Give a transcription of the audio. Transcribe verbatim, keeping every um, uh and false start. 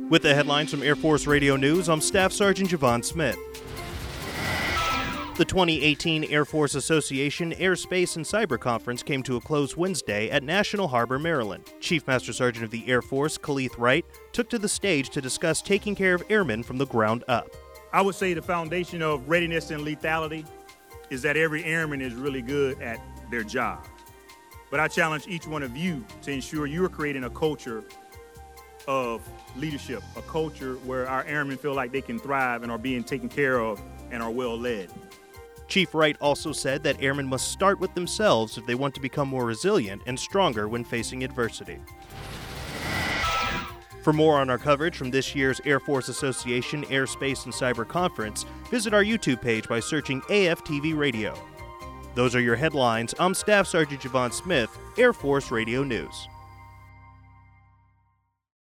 With the headlines from Air Force Radio News, I'm Staff Sergeant Javon Smith. The twenty eighteen Air Force Association Air, Space, and Cyber Conference came to a close Wednesday at National Harbor, Maryland. Chief Master Sergeant of the Air Force, Khalith Wright, took to the stage to discuss taking care of airmen from the ground up. I would say the foundation of readiness and lethality is that every airman is really good at their job. But I challenge each one of you to ensure you are creating a culture of leadership, a culture where our airmen feel like they can thrive and are being taken care of and are well led. Chief Wright also said that airmen must start with themselves if they want to become more resilient and stronger when facing adversity. For more on our coverage from this year's Air Force Association Air, Space, and Cyber Conference, visit our YouTube page by searching A F T V Radio. Those are your headlines. I'm Staff Sergeant Javon Smith, Air Force Radio News.